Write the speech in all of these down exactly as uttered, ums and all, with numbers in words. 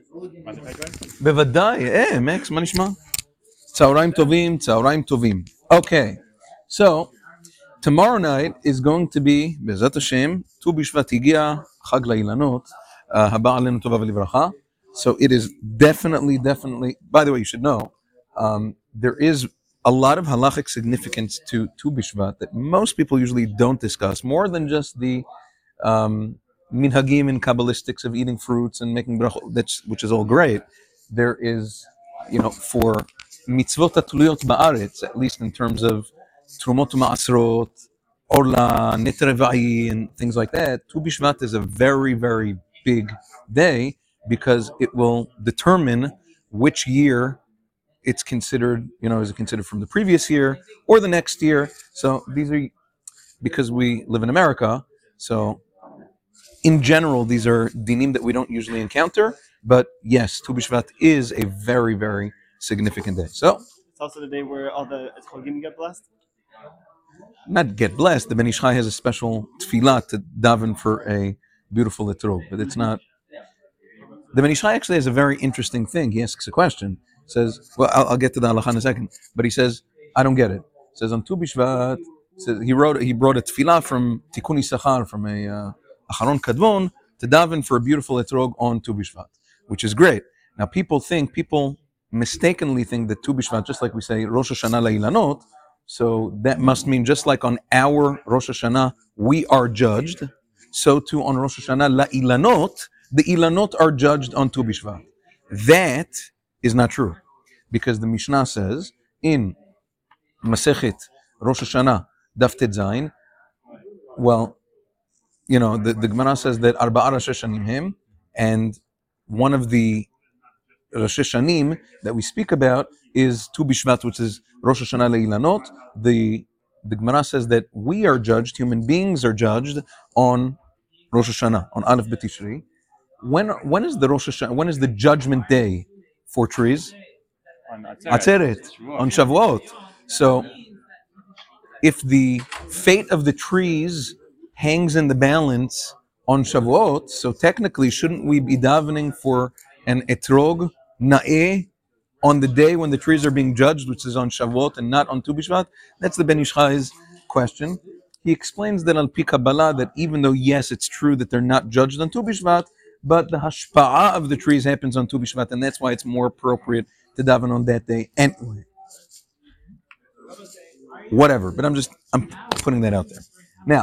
בוודאי, אה, מקס, מה נשמע? צהריים טובים, צהריים טובים. Okay, so tomorrow night is going to be, בעזרת השם, ט"ו בשבט הגיע, חג לאילנות, uh, הבא עלינו טובה ולברכה. So it is definitely, definitely, by the way, you should know, um, there is a lot of halachic significance to Tu Bishvat that most people usually don't discuss, more than just the um, minhagim and kabbalistics of eating fruits and making brachot, that's which is all great. There is, you know, for mitzvot atuluyot ba'aretz, at least in terms of trumot ma'asrot, orla, neter reva'i, and things like that. Tu Bishvat is a very, very big day because it will determine which year it's considered, you know, is it considered from the previous year or the next year. So these are, because we live in America, so in general, these are dinim that we don't usually encounter, but yes, Tu B'Shvat is a very, very significant day. So, it's also the day where all the Chogim get blessed? Not get blessed, the Ben Ish Chai has a special tefillah to daven for a beautiful etrog, but it's not. The Ben Ish Chai actually has a very interesting thing. He asks a question, says, well, I'll, I'll get to the halacha in a second, but he says, I don't get it. He says, on Tu B'Shvat, he wrote, he brought a tefillah from Tikkun Yisachar, from a uh, Acharon Kadmon, to daven for a beautiful etrog on Tu B'Shvat, which is great. Now people think, people mistakenly think that Tu B'Shvat, just like we say Rosh Hashanah La'ilanot, so that must mean just like on our Rosh Hashanah, we are judged, so too on Rosh Hashanah La'ilanot, the Ilanot are judged on Tu B'Shvat. That is not true, because the Mishnah says in Masechet Rosh Hashanah Daf Tet Zayin, well, you know, the, the Gemara says that Arba'a Rosh Hashanim him, and one of the Rosh Hashanim that we speak about is Tu B'Shvat, which is Rosh Hashanah Le'ilanot. The the Gemara says that we are judged, human beings are judged on Rosh Hashanah, on Aleph B'Tishri. When when is the Rosh Hashanah? When is the judgment day for trees? On Atzeret, on Shavuot. So, if the fate of the trees hangs in the balance on Shavuot, so technically, shouldn't we be davening for an etrog na'eh on the day when the trees are being judged, which is on Shavuot and not on Tu B'Shvat? That's the Ben Ish Chai's question. He explains that al pi Kabbalah, that even though yes, it's true that they're not judged on Tu B'Shvat, but the hashpa'ah of the trees happens on Tu B'Shvat, and that's why it's more appropriate to daven on that day anyway. Whatever, but I'm just I'm putting that out there. Now,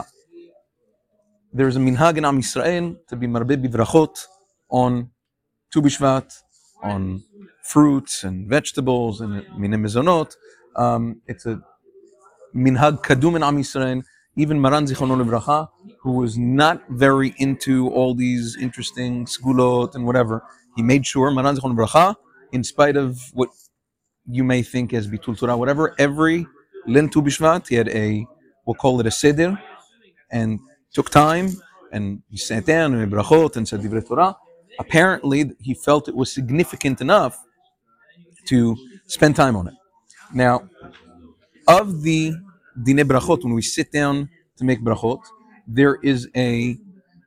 there's a minhag in Am Yisrael to be marbeh bivrachot on Tu B'Shvat, on fruits and vegetables and minei mezonot. Um, it's a minhag kadum in Am Yisrael. Even Maran Zichrono Livracha, who was not very into all these interesting sgulot and whatever, he made sure, Maran Zichrono Livracha, in spite of what you may think as bitul Torah, whatever, every Lin Tu B'Shvat, he had a, we'll call it a seder, and took time, and he sat down and brachot and said divrei Torah. Apparently, he felt it was significant enough to spend time on it. Now, of the Dinei Brachot, when we sit down to make brachot, there is a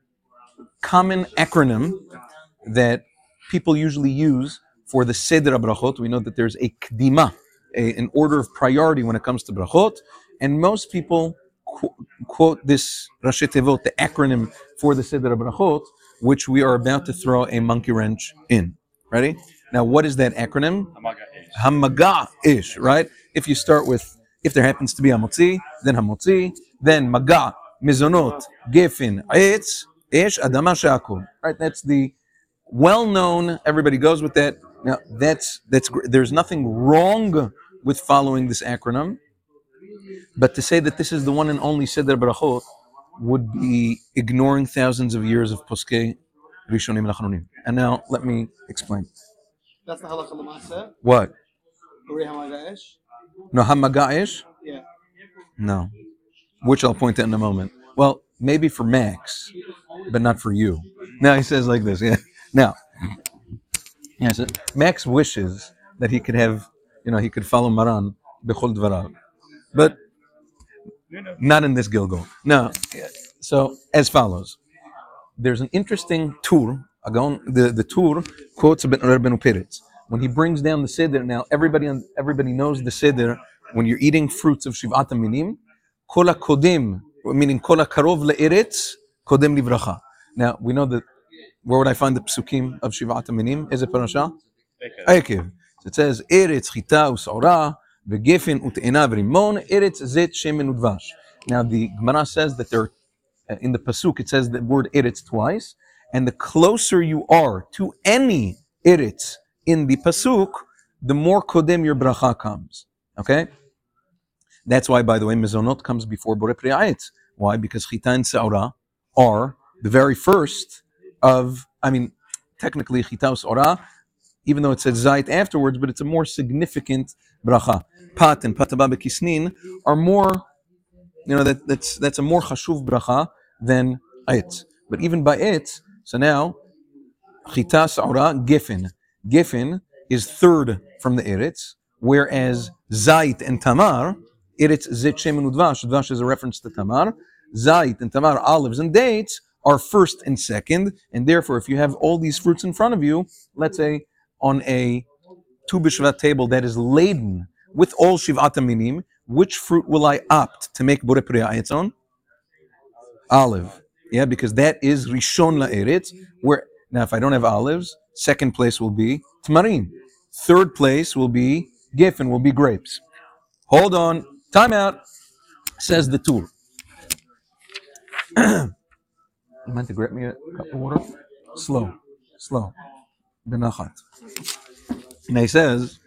common acronym that people usually use for the Seder Brachot. We know that there's a Kdima, a, an order of priority when it comes to brachot, and most people qu- quote this Rashi Tevot, the acronym for the Seder Brachot, which we are about to throw a monkey wrench in. Ready? Now, what is that acronym? Hamaga ish, right? If you start with, if there happens to be hamotzi, then hamotzi, then maga, mizonot, gefin, etz, ish, adama she'akol. Right? That's the well-known. Everybody goes with that. Now, that's that's. There's nothing wrong with following this acronym, but to say that this is the one and only Seder Brachot would be ignoring thousands of years of Poskei Rishonim Lachronim. And now, let me explain. That's the halacha l'maaseh. What? Uri hamaga ish. No, Hamaga'ish? Yeah. No. Which I'll point out in a moment. Well, maybe for Max, but not for you. Now he says like this, yeah. Now, yeah, so Max wishes that he could have, you know, he could follow Maran, Bechol Dvarav. But not in this Gilgal. No. So, as follows. There's an interesting tour Agon, the, the Tur quotes Rabbeinu Peretz. When he brings down the Seder, now everybody everybody knows the Seder, when you're eating fruits of Shivat HaMinim, Kol HaKodim, meaning Kol HaKarov LeEretz, Kodem Livracha. Now, we know that, where would I find the Psukim of Shivat HaMinim? Is it Parasha? Ekev. So it says, Eretz Chita U'Saura, V'Gefen U'Te'ena V'Rimon, Eretz Zet Shemen U'Dvash. Now, the Gemara says that there, in the Pasuk, it says the word Eretz twice, and the closer you are to any Eretz in the Pasuk, the more Kodem your bracha comes. Okay? That's why, by the way, Mezonot comes before Borei Pri Ha'etz. Why? Because Chita and Se'ora are the very first of, I mean, technically Chita U'Saura, even though it says Zayit afterwards, but it's a more significant bracha. Pat and Pat Haba B'Kisnin are more, you know, that, that's that's a more chashuv bracha than Eitz. But even by Eitz, so now, Chita, Se'ora, Gefen. Gefen is third from the Eretz, whereas Zayit and Tamar, Eretz Zet Shemen U'Dvash, Dvash is a reference to Tamar, Zayit and Tamar, olives and dates, are first and second, and therefore if you have all these fruits in front of you, let's say on a Tu B'Shvat table that is laden with all Shivat HaMinim, which fruit will I opt to make Borei Pri Ha'etz on? Olive. Yeah, because that is Rishon La'eretz, where, now if I don't have olives, second place will be Tmarim. Third place will be Gefen, will be grapes. Hold on, time out, says the Tur. You meant to grab me a cup of water? Slow, slow. Benachat. And he says,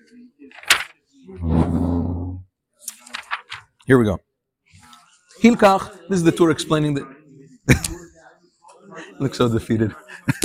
here we go. Hilkach, this is the Tur explaining that. Looks so defeated.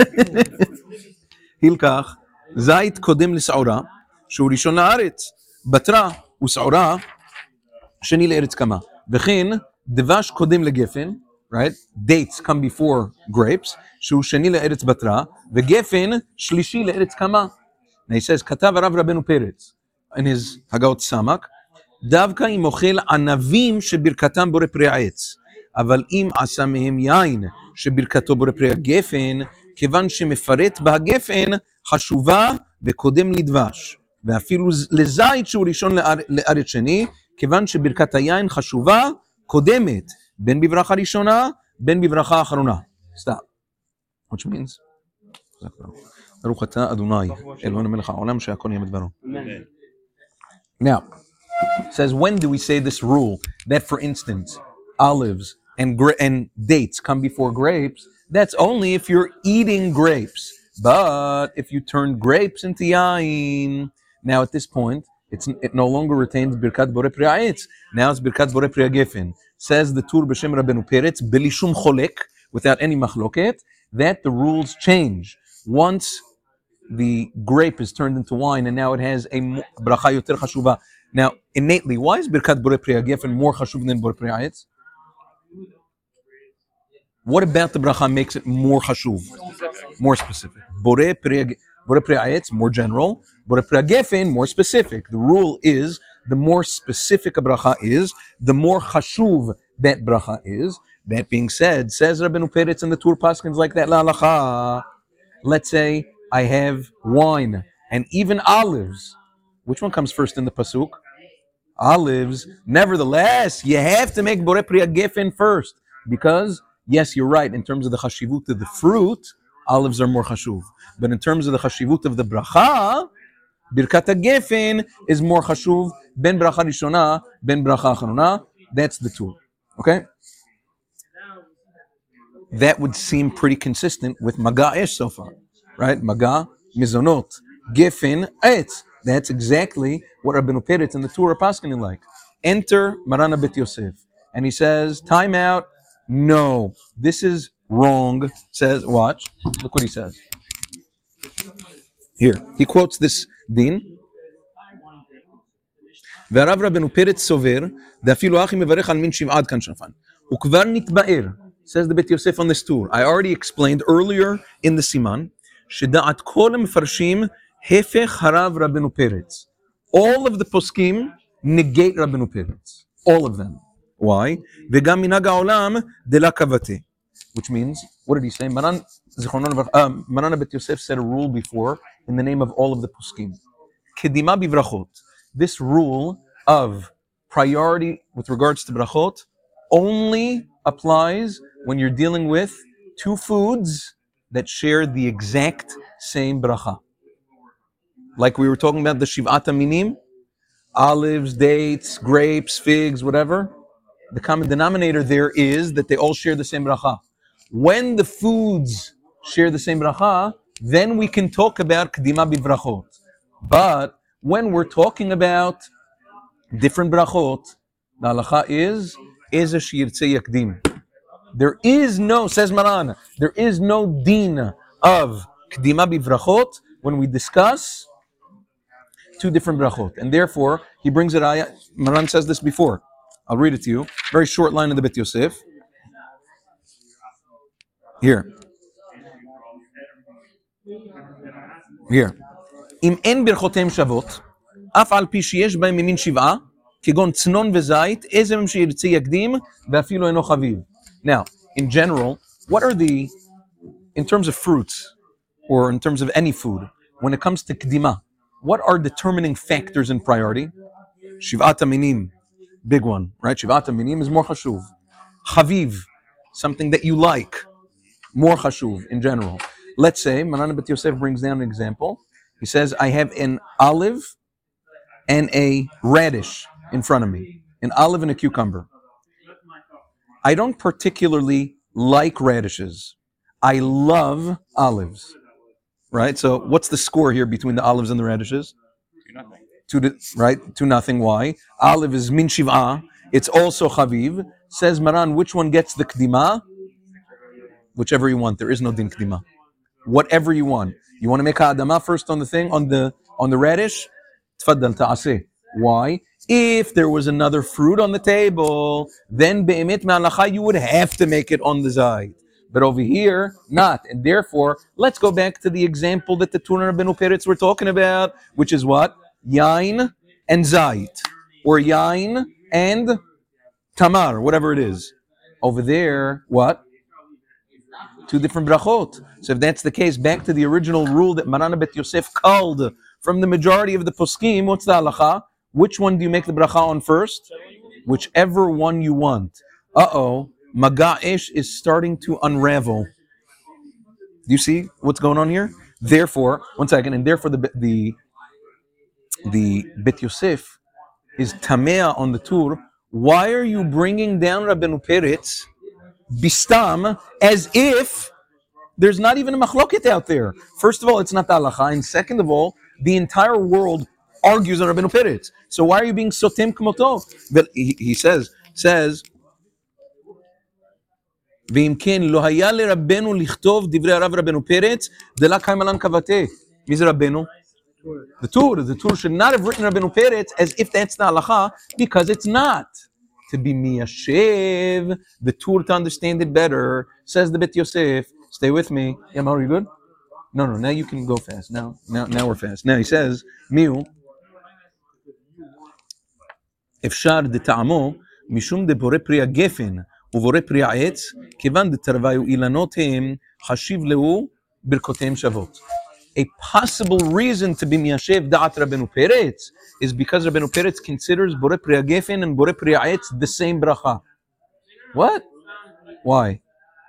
Hilkach, Zayit Kodem L'Se'ora, שהוא ראשון לארץ. בתרה ושעורה, שני לארץ קמה. וכן, דבש קודם לגפן, right? Dates come before grapes, שהוא שני לארץ בתרה, וגפן שלישי לארץ קמה. Now he says, כתב הרב רבנו פרץ, in his הגאות סמק, דווקא אם אוכל ענבים שברכתם בורא פרי העץ, אבל אם עשה מהם יין שברכתו בורא פרי הגפן, כיוון שמפרט בהגפן חשובה וקודם לדבש, ואפילו לזית שהוא ראשון לארץ שני, כיוון שברכת היין חשובה קודמת, בין בברכה ראשונה, בין בברכה אחרונה. Stop. Which means? ברוך אתה אדוני, אלוהינו מלך העולם שהכל יהיה בדברו. Now, it says, when do we say this rule that, for instance, olives and gra- and dates come before grapes? That's only if you're eating grapes. But if you turn grapes into yain, now at this point, it's, it no longer retains Birkat Borei Pri Ha'etz. Now it's Birkat Borei Pri HaGefen. Says the Tur B'Shem Rabbeinu Peretz, Beli Shum Cholek, without any machloket, that the rules change. Once the grape is turned into wine, and now it has a bracha yoter chashuva. Now, innately, why is Birkat Borei Pri HaGefen more chashuv than Borei Pri Ha'etz? What about the bracha makes it more chashuv, more specific? Borei Pri Ha'etz, more general. Borei Pri HaGefen, more specific. The rule is, the more specific a bracha is, the more chashuv that bracha is. That being said, says Rabbeinu Peretz and the Tur Paskins like that, la halacha. Let's say I have wine and even olives. Which one comes first in the pasuk? Olives. Nevertheless, you have to make Borei Pri HaGefen first, because yes, you're right, in terms of the chashivut of the fruit, olives are more chashuv. But in terms of the chashivut of the bracha, Birkat HaGefen is more chashuv, ben bracha rishona, ben bracha acharona. That's the tool. Okay? That would seem pretty consistent with Maga Esh so far, right? Maga, Mizonot, Gefen, Eitz. That's exactly what Rabbeinu Peretz and the Tur are paskening like. Enter Marana Bet Yosef. And he says, time out. No, this is wrong. Says, watch. Look what he says. Here, he quotes this din. והרב רבנו פרץ סובר, ואפילו אחי מברך על מין שבעה עד כאן שפן. וכבר נתבאר, says the Bet Yosef on this tour. I already explained earlier in the siman, שדעת כל המפרשים, הפך הרב רבנו פרץ. All of the poskim negate רבנו פרץ. All of them. Why? וגם מנהג העולם דלה קבטה. Which means, what did he say? Maran Zichrono Livracha, um, Maran Bet Yosef said a rule before in the name of all of the poskim. Kedima bivrachot. This rule of priority with regards to brachot only applies when you're dealing with two foods that share the exact same bracha. Like we were talking about the Shiv'at HaMinim, olives, dates, grapes, figs, whatever. The common denominator there is that they all share the same bracha. When the foods share the same bracha, then we can talk about Kedima bivrachot. But when we're talking about different brachot, the halacha is Eza sheyirtzeh yakdim. There is no, says Maran, there is no din of Kedima bivrachot when we discuss two different brachot. And therefore, he brings it ayah. Maran says this before. I'll read it to you. Very short line in the Bet Yosef. Here. Here. אם אין ברכותיהם שוות, אף על פי שיש בהם ממין שבעה, כגון צנון וזית, איזה מהם שירצה יקדים, ואפילו אינו חביב. Now, in general, what are the, in terms of fruits, or in terms of any food, when it comes to kdima, what are determining factors in priority? Shiv'at HaMinim, big one, right? Shiv'at HaMinim is more chashuv. Chaviv, something that you like, more chashuv in general. Let's say, Maran Bet Yosef brings down an example. He says, I have an olive and a radish in front of me. An olive and a cucumber. I don't particularly like radishes. I love olives. Right? So what's the score here between the olives and the radishes? Two nothing. Two to, right? Two nothing. Why? Olive is min shiv'ah. It's also chaviv. Says Maran, which one gets the kdima? Whichever you want. There is no din kdima. Whatever you want. You want to make ha'adama first on the thing, on the on the radish? Tfaddal ta'aseh. Why? If there was another fruit on the table, then be'emet me'alacha, you would have to make it on the zayit. But over here, not. And therefore, let's go back to the example that the Turner Rabbeinu Peretz were talking about, which is what? Yain and zayit. Or yain and tamar, whatever it is. Over there, what? Two different brachot. So if that's the case, back to the original rule that Maran Bet Yosef called from the majority of the poskim, what's the halacha? Which one do you make the bracha on first? Whichever one you want. Uh-oh, Maga'ish is starting to unravel. Do you see what's going on here? Therefore, one second, and therefore the the the Bet Yosef is tamea on the tour. Why are you bringing down Rabbeinu Peretz bistam as if there's not even a machloket out there? First of all, it's not the halacha, and second of all, the entire world argues on Rabbeinu Peretz. So why are you being sotem k'moto? But he, he says, says, ואם כן, לא היה לרבנו לכתוב דברי הרב רבנו פרץ, דלה קיים עלן כבתה. מי זה רבנו? The Tur. The Tur should not have written Rabbeinu Peretz as if that's the halacha, because it's not. To be miyashev, the Tur to understand it better, says the Bet Yosef. Stay with me. Yamar, are you good? No, no, now you can go fast. Now, now, now we're fast. Now he says, מיהו, אפשר דטעמו, משום דבורא פרי הגפן, ובורא פרי העץ, כיוון דתרוויו אילנות הם, חשיב לו, ברכותיהם שוות. A possible reason to be miyashev da'at Rabbeinu Peretz is because Rabbeinu Peretz considers borei pri hagefen and borei pri ha'etz the same bracha. What? Why?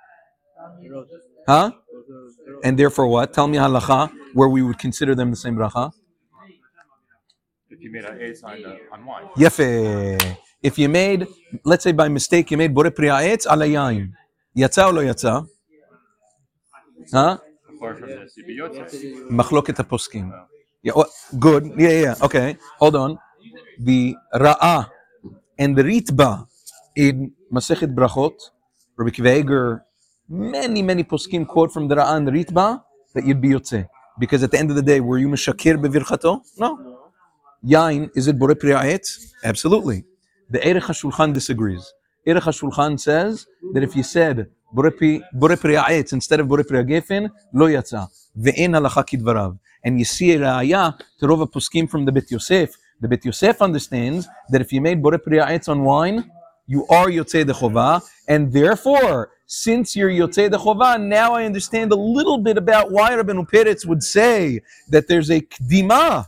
Huh? And therefore what? Tell me halacha where we would consider them the same bracha. If you made an A sign on wine. Yefe. If you made, let's say by mistake, you made borei pri ha'etz ala yain. Yatsa or lo yatsa? Huh? Apart from the sibiyot. Machloket haposkim. Yeah, well, good. Yeah, yeah. Okay. Hold on. The Ra'ah and the Ritba in Masechet Brachot, Rabbi Akiva Eiger, many, many poskim quote from the Ra'ah and the Ritba that you'd be yotze. Because at the end of the day, were you meshakir bevirchato? No. Yain, is it borei pri ha'etz? Absolutely. The Erech HaShulchan disagrees. Erech HaShulchan says that if you said borei pri ha'etz instead of borei pri hagefen, lo yatsa. Ve'en halacha kidvarav. And you see a ra'aya to rov poskim from the Bet Yosef. The Bet Yosef understands that if you made borei pri ha'etz on wine, you are yotzei de chova, and therefore, since you're Yotzei the Chova, now I understand a little bit about why Rabbeinu Peretz would say that there's a Kdima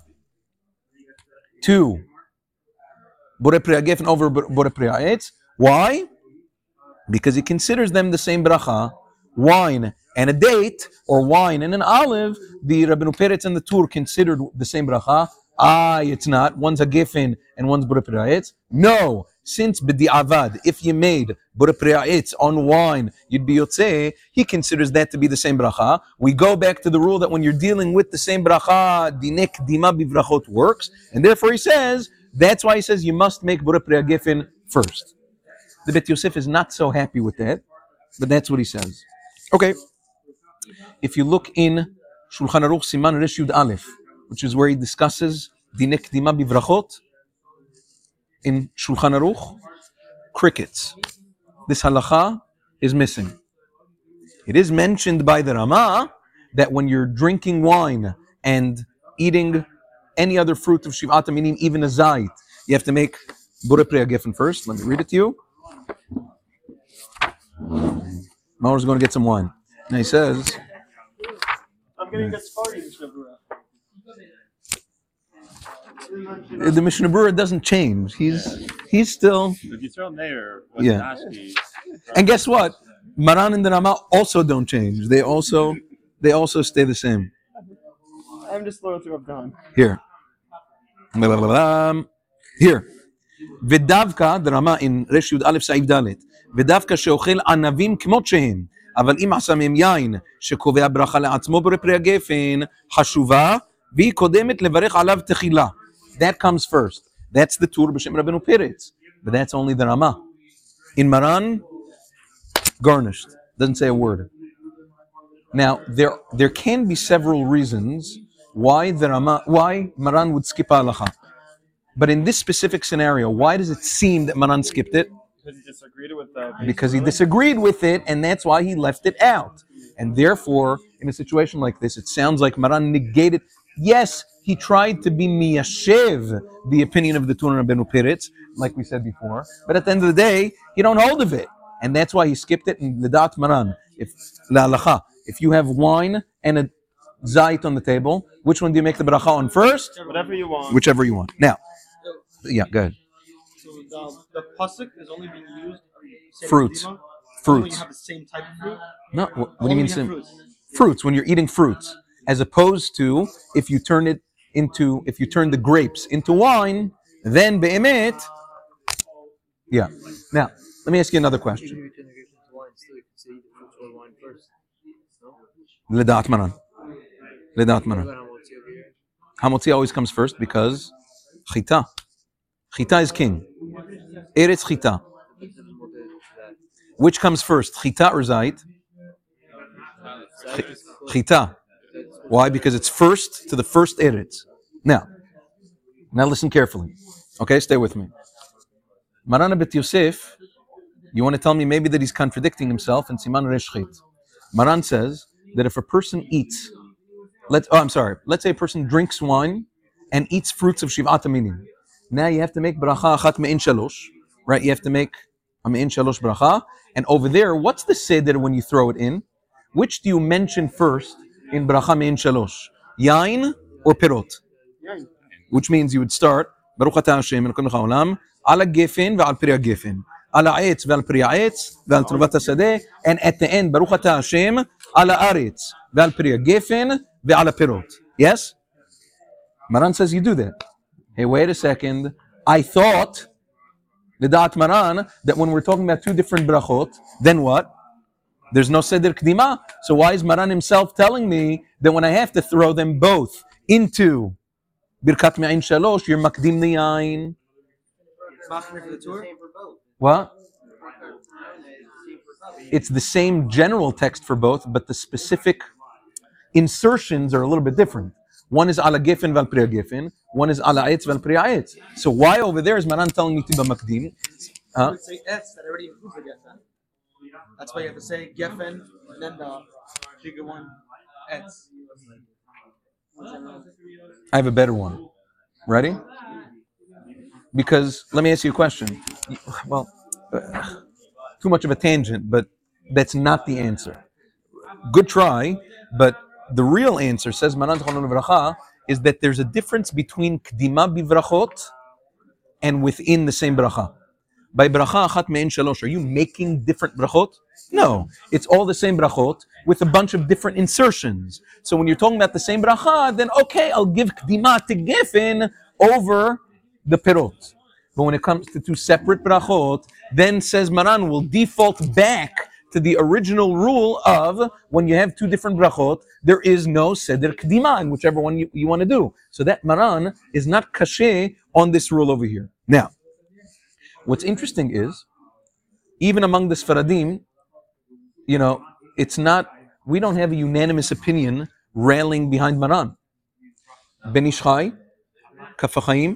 to Borei Pri HaGefen over Borei Pri HaEtz. Why? Because he considers them the same bracha. Wine and a date, or wine and an olive, the Rabbeinu Peretz and the Tur considered the same bracha. Ah, it's not. One's a gefen and one's Borei Pri HaEtz. No, since b'di'avad, if you made Borei Pri HaEtz on wine, you'd be yotzei, he considers that to be the same bracha. We go back to the rule that when you're dealing with the same bracha, dinei kdima bivrachot works, and therefore he says, that's why he says you must make Borei Pri HaGefen first. The Bet Yosef is not so happy with that, but that's what he says. Okay. If you look in Shulchan Aruch Siman Resh Yud Aleph, which is where he discusses Dinei Kdima Bivrachot, in Shulchan Aruch, crickets. This halacha is missing. It is mentioned by the Rama that when you're drinking wine and eating any other fruit of Shiv'at HaMinim, even a zayit, you have to make Borei Pri HaGefen first. Let me read it to you. Maur's going to get some wine. And he says, I'm going to get Sfardi Mishnah Berurah. the Mishnah Berurah doesn't change. He's he's still... If you throw him there, what's Yeah. nasty? And guess what? Maran and the Rama also don't change. They also they also stay the same. I'm just loyal to Rabban. Here. Blah, blah, blah. Here. ודווקא, the Rama in Resh Yud Aleph Sa'if Dalet, ודווקא שאוכל ענבים כמות שהם, אבל אם עשה מהם יין שקובע ברכה לעצמו בורא פרי הגפן, חשובה, והיא קודמת לברך עליו תחילה. That comes first. That's the Tur b'Shem Rabbeinu Peretz. But that's only the Rama. In Maran, garnished. Doesn't say a word. Now, there there can be several reasons why the Rama, why Maran would skip halacha. But in this specific scenario, why does it seem that Maran skipped it? Because he disagreed with the. Because he disagreed with it, and that's why he left it out. And therefore, in a situation like this, it sounds like Maran negated. Yes, he tried to be miyashev, the opinion of the Tur Rabbeinu Peretz, like we said before. But at the end of the day, he don't hold of it, and that's why he skipped it. And l'dat Maran, if la'alacha, if you have wine and a zayit on the table, which one do you make the bracha on first? Whatever you want. Whichever you want. Now, yeah, go ahead. So the, the pasuk is only being used same Fruits. Kdima, When Fruits. you have the same type of fruit. No, what, what do you Only mean? have Sim? fruits. Fruits, when you're eating fruits, as opposed to if you turn it into, if you turn the grapes into wine, then be'emet. Yeah. Now, let me ask you another question. Ledat Maran. Ledat Maran. Hamotzi always comes first because chita. Chita is king. Eretz chita. Which comes first, chita or zayit? Chita. Why? Because it's first to the first eretz. Now, now listen carefully. Okay, stay with me. Maran Bet Yosef, you want to tell me maybe that he's contradicting himself in Siman Resh Chit. Maran says that if a person eats, let's, oh, I'm sorry, let's say a person drinks wine and eats fruits of Shiv'at HaMinim. Now you have to make bracha achat me'in shalosh, right? You have to make a me'in shalosh bracha. And over there, what's the seder when you throw it in? Which do you mention first in bracha me'in shalosh? Yain or pirot? Yain. Which means you would start Baruch atah Hashem Elokeinu melech haolam ala gefen ve'al pri hagefen, ala etz ve'al pri haetz ve'al truvat hasadeh, and at the end Baruch atah Hashem ala aretz ve'al pri hagefen ve'al pirot. Yes? Maran says you do that. Hey, wait a second. I thought, the Da'at Maran, that when we're talking about two different brachot, then what? There's no Seder Kdima. So why is Maran himself telling me that when I have to throw them both into Birkat Me'ain Shalosh, you're Makdim the Yain? What? It's the same general text for both, but the specific insertions are a little bit different. One is ala gefen val pri gefen, one is ala etz val pri etz. So why over there is Maran telling me to be makdim? Huh? You would say etz that already includes the gefen. That's why you have to say gefen and then the bigger one, etz. I have a better one. Ready? Because let me ask you a question. Well, uh, too much of a tangent, but That's not the answer. Good try, but the real answer, says Maran Zichrono Livracha, is that there's a difference between Kdima Bivrachot and within the same bracha. By bracha achat me'en shalosh, are you making different brachot? No, it's all the same brachot with a bunch of different insertions. So when you're talking about the same bracha, then okay, I'll give kdima to gefen over the perot. But when it comes to two separate brachot, then says Maran, will default back to the original rule of when you have two different brachot, there is no seder kdima in whichever one you, you want to do. So that Maran is not kashe on this rule over here. Now, what's interesting is, even among the Sfaradim, you know, it's not, we don't have a unanimous opinion railing behind Maran. Ben Ish Chai, Kaf HaChaim,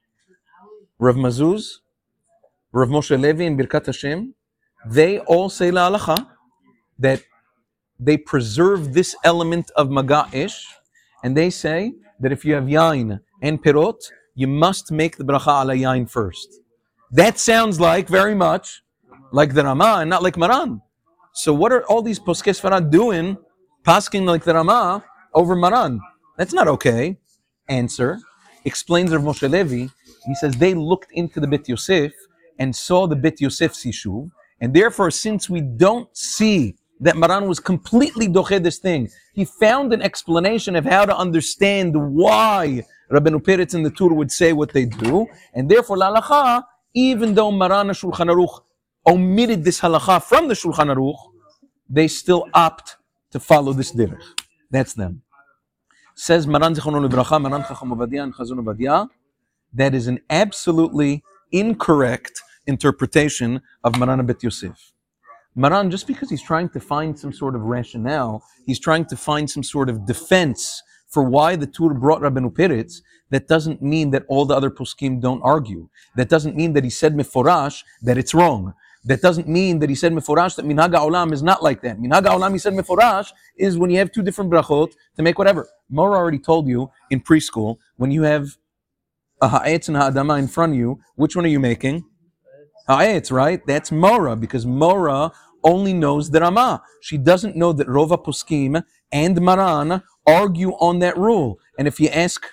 Rav Mazuz, Rav Moshe Levi, and Birkat Hashem, they all say la'alacha that they preserve this element of Maga Ish, and they say that if you have yain and pirot, you must make the bracha ala yain first. That sounds like very much like the Rama and not like Maran. So what are all these Poskei Sfarad doing, pasking like the Rama over Maran? That's not okay. Answer, explains Rav Moshe Levi, he says they looked into the Bet Yosef and saw the Bet Yosef Sishuv, and therefore since we don't see that Maran was completely doche this thing, he found an explanation of how to understand why Rabbeinu Peretz and the Tur would say what they do, and therefore la'alacha, even though Maran Shulchan Aruch omitted this halacha from the Shulchan Aruch, they still opt to follow this derech. That's them. Says Maran Zichrono Livracha, Maran Chacham Ovadia and Chazon Ovadia, that is an absolutely incorrect interpretation of Maran Bet Yosef. Maran, just because he's trying to find some sort of rationale, he's trying to find some sort of defense for why the Tur brought Rabbeinu Peretz, that doesn't mean that all the other poskim don't argue. That doesn't mean that he said meforash that it's wrong. That doesn't mean that he said meforash that minhag ha'olam is not like that. Minhag ha'olam, he said meforash, is when you have two different brachot to make whatever. Mora already told you in preschool, when you have a ha'etz and ha'adama in front of you, which one are you making? Ha'etz, right? That's Mora, because Mora only knows the Rama. She doesn't know that Rova Poskim and Maran argue on that rule. And if you ask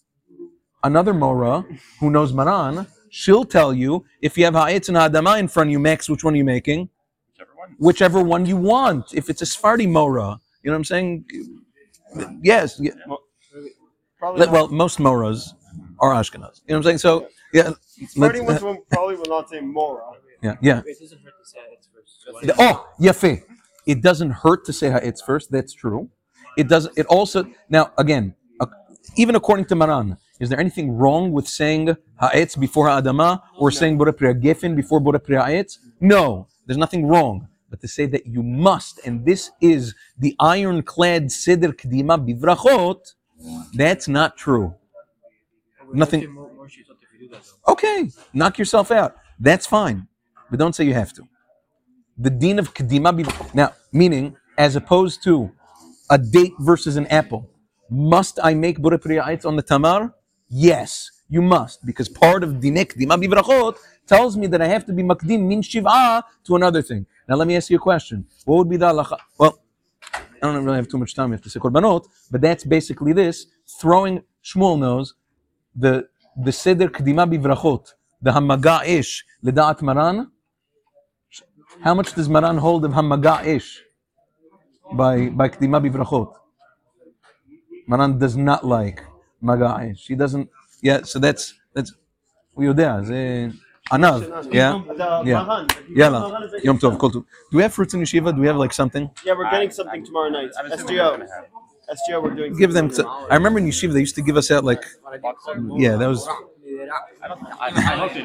another Mora who knows Maran, she'll tell you, if you have Ha'etz and Ha'adama in front of you, Max, which one are you making? Whichever one. Whichever one you want. If it's a Sephardi Mora, you know what I'm saying? Yes. Yeah. Probably Well, most Moras are Ashkenaz. You know what I'm saying? So, yeah. Starting let's- with one probably will not say Mora. Yeah, yeah. It doesn't hurt to say it first. The- Oh, yafe. It doesn't hurt to say ha'etz first. That's true. It doesn't. It also now again, uh, even according to Maran, is there anything wrong with saying ha'etz before ha'adama or saying borei pri ha'gefen before borei pri ha'etz? No, there's nothing wrong. But to say that you must, and this is the ironclad seder kedima bivrachot, that's not true. Nothing. Okay, knock yourself out. That's fine, but don't say you have to. The din of kedima bivrachot. Now, meaning, as opposed to a date versus an apple, must I make borei pri ha'etz on the tamar? Yes, you must, because part of dinei kedima bivrachot tells me that I have to be makdim min shiv'ah to another thing. Now, let me ask you a question. What would be the halacha? Well, I don't really have too much time. We have to say korbanot, but that's basically this: throwing. Shmuel knows the the seder kedima bivrachot, the hamaga ish ledaat Maran. How much does Maran hold of hamaga ish by by kedima bivrachot? Maran does not like maga ish. He doesn't. Yeah, so that's that's. We יודע, זה ענב. Yeah, yeah. Yalla. Yom tov. Kol tov. Do we have fruits in yeshiva? Do we have like something? Yeah, we're getting something tomorrow night. I'm assuming S G we're O. gonna have. S G O, we're doing. Give them. something To, tomorrow. I remember in yeshiva they used to give us out like. Yeah, that was. I don't. I, I hope you